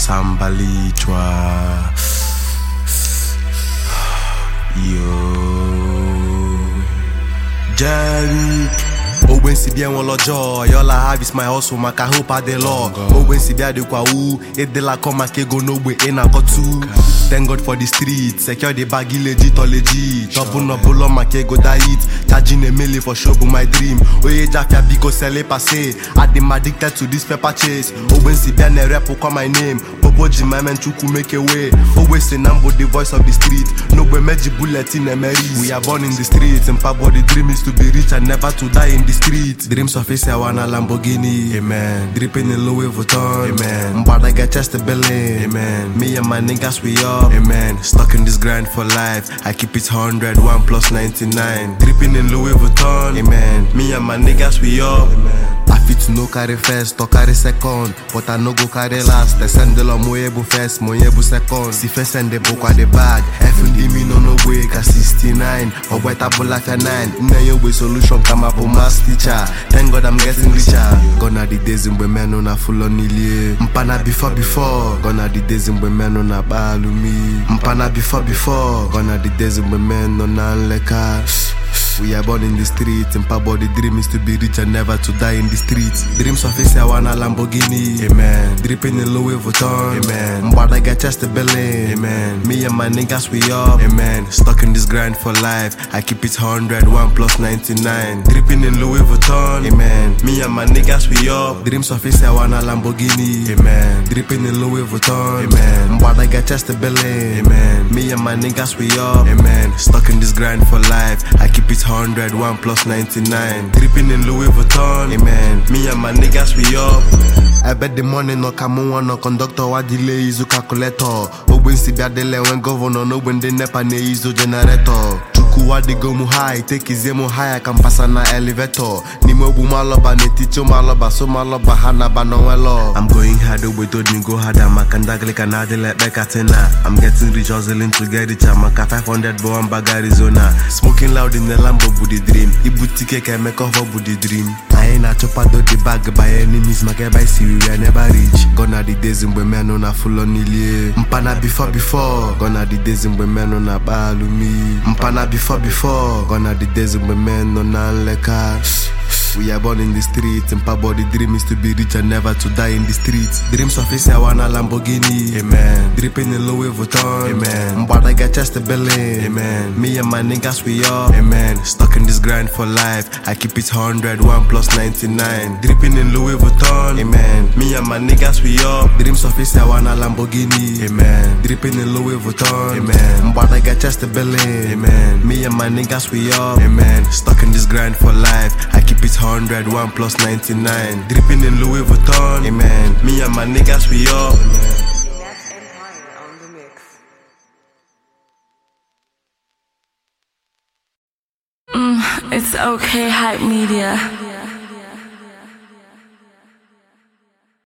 Sambalichwa. Yo, Jerry. Oh, when si bien wolo joy, all I have is my hustle, maka hope I the law. Oh, when si bien de kwa u, it de la come make go no way in a got two. Thank God for the street, secure the baggy legit or legit. Double no bull on my go die it. Charging a million for show my dream. Oh, yeah, Jafia Bigo sell it passe. I am addicted to this paper chase. Oh, when si bien a rap call my name. Bobo Jima man chuku make a way. Always say Nambo the voice of the street. No way magic bullet in a Mary. We are born in the streets and Pabo the dream is to be rich and never to die in the streets. Dreams of a wanna Lamborghini, amen. Dripping in Louis Vuitton, amen. But I get just a belly, amen. Me and my niggas we up, amen. Stuck in this grind for life. I keep it 100, 1 plus 99. Dripping in Louis Vuitton, amen. Me and my niggas we up, amen. I fit no carry first or carry second, but I no go carry last. I send the law moyebu first, moyebu second. Si first send the book at the bag. FND me no way, cause 69 or white apple like a 9. Now you way solution come up on mass teacher. Thank God I'm getting richer. Gonna the days in men on a full on ilie. Mpana before. Gonna the days in men on a balumi. Mpana before. Gonna the days in men on a leka. We are born in the streets, and Pabo the dream is to be rich and never to die in the streets. Dreams of a wanna Lamborghini, amen. Dripping in Louis Vuitton, amen. But I get just a belly, amen. Me and my niggas we up, amen. Stuck in this grind for life. I keep it 100, 1 plus 99. Dripping in Louis Vuitton, amen. Me and my niggas we up. Dreams of a wanna Lamborghini, amen. Dripping in Louis Vuitton, amen. But I get just a belly, amen. Me and my niggas we up, amen. Stuck in this grind for life. I keep it 100, 1 plus 99. Dripping in Louis Vuitton, amen. Me and my niggas we up. I bet the money no come on no conductor wa delay is calculator. When si biadele when governor no when the nepa ne iso generator. Chukuwa de go mu high, take his emo high, I can pass na elevator. Ni mo bu maloba ne ticho maloba so maloba hana ba no welo. I'm going hard we told me go harder makandagle kanade like Bekatina. I'm getting rich hustling to get rich maka 500 bo amba Arizona. Smoking loud in the Lambo booty dream. Ibutike can make off booty dream. I ain't a chopper do the bag by enemies make by see we are never reach. Gonna the days in when men on a full on ilie. Mpana before. Gonna the days in when men on a balumi. Mpana before. Gonna the days in when men on a leka. We are born in the streets, and Pabo the dream is to be rich and never to die in the streets. Dreams of a wanna Lamborghini, amen. Dripping in Louis Vuitton, amen. But I get just a belly, amen. Me and my niggas we up, amen. Stuck in this grind for life. I keep it 100, 1 plus 99. Dripping in Louis Vuitton, amen. Me and my niggas we up. Dreams of a wanna Lamborghini, amen. Dripping in Louis Vuitton, amen. But I get just a belly, amen. Me and my niggas we up, amen. Stuck in this grind for life. I keep it 100, 1 plus 99. Dripping in Louis Vuitton, amen. Me and my niggas we up, amen. It's okay, Hype Media.